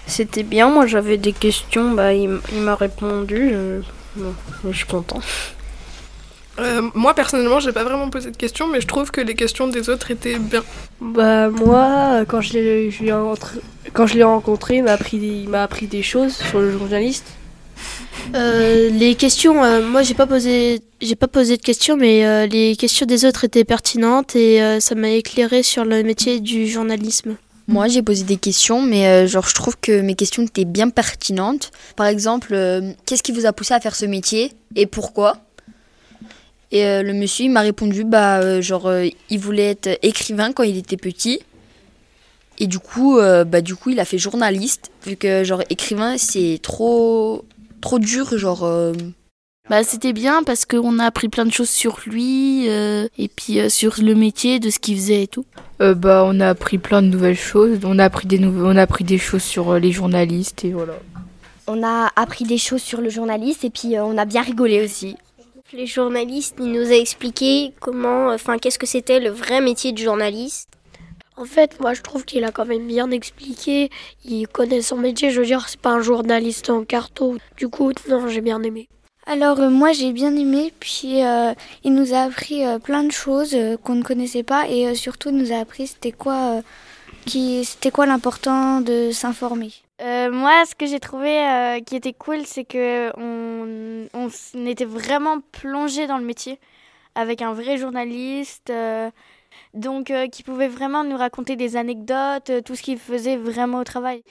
C'était bien, moi j'avais des questions, il m'a répondu, bon, je suis content. Moi personnellement, j'ai pas vraiment posé de questions, mais je trouve que les questions des autres étaient bien. Moi, quand je l'ai rencontré, il m'a appris des choses sur le journaliste. Les questions, moi j'ai pas posé de questions, mais les questions des autres étaient pertinentes et ça m'a éclairé sur le métier du journalisme. Moi, j'ai posé des questions, mais je trouve que mes questions étaient bien pertinentes. Par exemple, qu'est-ce qui vous a poussé à faire ce métier et pourquoi ? Et le monsieur, il m'a répondu, il voulait être écrivain quand il était petit. Et du coup, il a fait journaliste, vu que, écrivain, c'est trop dur, C'était bien parce qu'on a appris plein de choses sur lui et puis sur le métier, de ce qu'il faisait et tout. On a appris plein de nouvelles choses. On a appris des choses sur les journalistes et voilà. On a appris des choses sur le journaliste et puis on a bien rigolé aussi. Les journalistes, il nous a expliqué qu'est-ce que c'était le vrai métier de journaliste. En fait, moi je trouve qu'il a quand même bien expliqué. Il connaît son métier, je veux dire, c'est pas un journaliste en carton. Du coup, non, j'ai bien aimé. Alors moi j'ai bien aimé, puis il nous a appris plein de choses qu'on ne connaissait pas et surtout il nous a appris c'était quoi l'important de s'informer. Moi, ce que j'ai trouvé qui était cool, c'est que on était vraiment plongé dans le métier avec un vrai journaliste, qui pouvait vraiment nous raconter des anecdotes, tout ce qu'il faisait vraiment au travail.